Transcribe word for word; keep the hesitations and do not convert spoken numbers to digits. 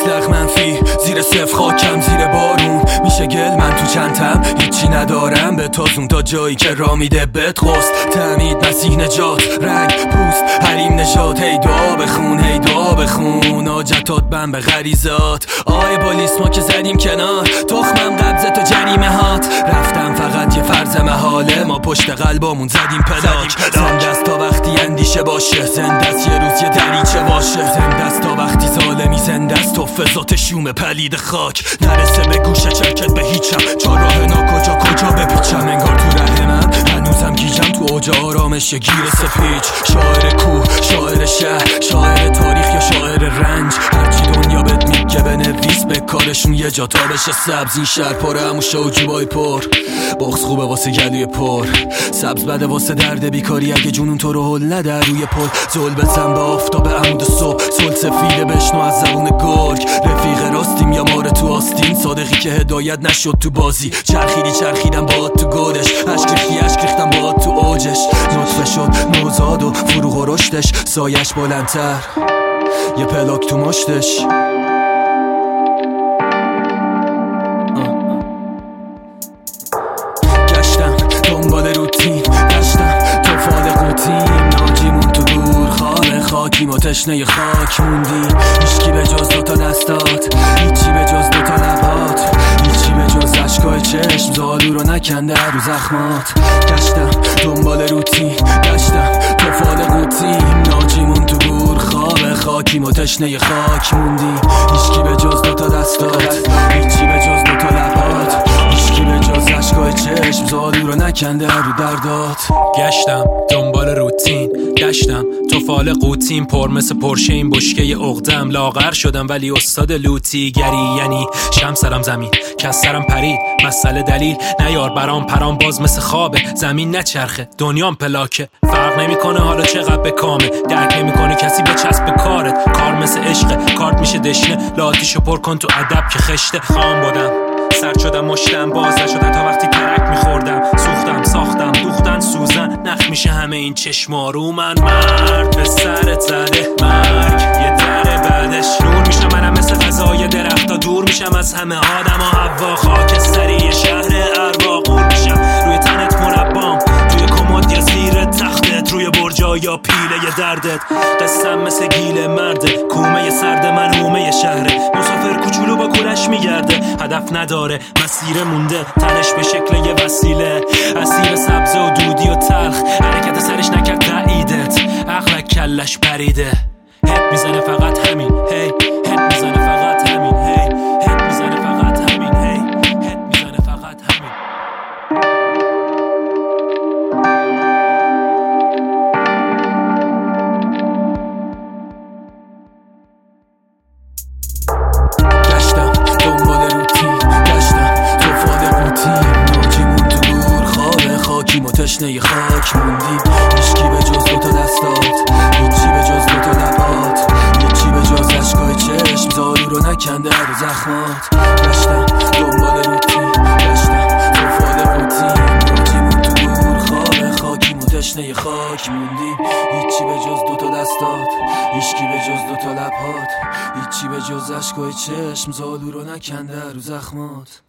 مطلق منفی، زیر صفر خاکم زیر بارون میشه گل، من تو چندم هیچی ندارم به تازون تا جایی که را میده بهت خست. تعمید مسیح نجات، رنگ پوست حریم نژاد، هی دعا بخون هی دعا بخون، آجتات بم به غریزات. آی پلیس ما که زدیم کنار، تخمم قبضه تو جریمه هات، رفتم فقط یه فرض محاله، ما پشت قلبامون زدیم پلاک. زنده است تا وقتی اندیشه باشه، زنده است یه روز یه دریچه باشه، زنده است تا وقتی ظالمی زنده است تو فضات شوم پلید خاک. نرسه به گوشه چرکت به هیچم، چار راه ناکجا کجا بپیچم، انگار تو ره من هنوزم گیجم تو اوج آرامش یه گیر سپیچ. شاعر کوه، شاعر شهر، شاعر تاریخ یا شاعر رنج، هرچی دنیا بهت میگه بنویس، به کارشون یه جا تا بشه سبز. این شهر پاره همون شوجوبای پر، بغض خوبه واسه گلوی پر، سبز بده واسه درد بیکاری، اگه جنون تو رو هل نده روی پل. زل بزن به آفتاب عمود صبح، سل سفیده بشنو از زبون گرگ، رفیق راستیم یا ماره تو آستین، صادقی که هدایت نشد تو بازی، چرخیدی چرخیدم باهات تو گلش، اشک ریختی اشک ریختم باهات تو اوجش، نطفه شد نوزاد و فروغ و رشدش، سایش بلندتر یه پلاک تو مشتش. گشتم دنبال روتین، گشتم تو فال قوتیم، ناجیمون تو گور خاله خاکیم و تشنه خاک موندی. هیچکی به جز دوتا دستات، هیچی به جز دوتا لبات، هیچی به جز اشکای چشم زالو رو نکنده رو زخمات. گشتم دنبال روتین، گشتم تو فال قوتیم، ناجیمون تو گور خواب خاکیم و تشنه خاک موندی. هیچکی به جز دوتا دستات، هیچی به جز دوتا لبات، هیچکی به جز اشکای چشم زالو رو نکنده رو دردات. گشتم دنبال روتین، گشتم تو فال قوتیم، پر مثل پرشه این بشکه عقدم، لاغر شدم ولی استاد لوتی گری، یعنی شم سرم زمین کس سرم پرید، مسئله دلیل نیار برام پرام، باز مثل خوابه زمین نچرخه دنیام پلاکه، فرق نمیکنه حالا چقدر به کامه، درک نمیکنه کسی به چسب کارت، کار مثل عشقه کارت میشه دشنه، لاتیشو پر کن تو ادب که خشته. خام بودم سرد شدم مشتم باز نشدن تا وقتی ترک میخوردم، سوختم ساختم دوختن سوزن، نخ میشه همه این چشما رو من، مرد به سرت زده مرگ یه دره بعدش، نور میشم منم مثل فضای درخت ها، دور میشم از همه آدم ها هوا، خاکستری شهر اروا، قول میشم روی تنت مربام، توی کمد یا زیر تختت، روی برجا یا پیله ی دردت، قصم مثل گیل مرده، کومه سرد من هومه شهره، مسافر کوچولو با کولش میگرده، هدف نداره مسیر مونده، تنش به شکل یه وسیله، اسیر سبز و دودی و تلخ، حرکت سرش نکرد تاییدت، عقلک کلش پریده، هپ میزنه فقط همین هی، هپ میزنه فقط همین هی، هپ میزنه فقط همین هی، هپ میزنه فقط همین. گشتم دنبال روتین، گشتم تو فال قوتیم، ناجیمون تو گور خواب خاکیم و تشنه خاک موندیم. هیچکی به جز دوتا دستات، هیچی به جز دوتا لبات، هیچی به جز اشکای چشم زالو رو نکنده رو زخمات. گشتم دنبال روتین، گشتم تو فال قوتیم، ناجیمون تو گور خواب خاکیم و تشنه خاک موندیم. هیچی به جز دوتا دستات، هیچکی به جز دوتا لبات، هیچی به جز اشکای چشم زالو رو نکنده رو زخمات.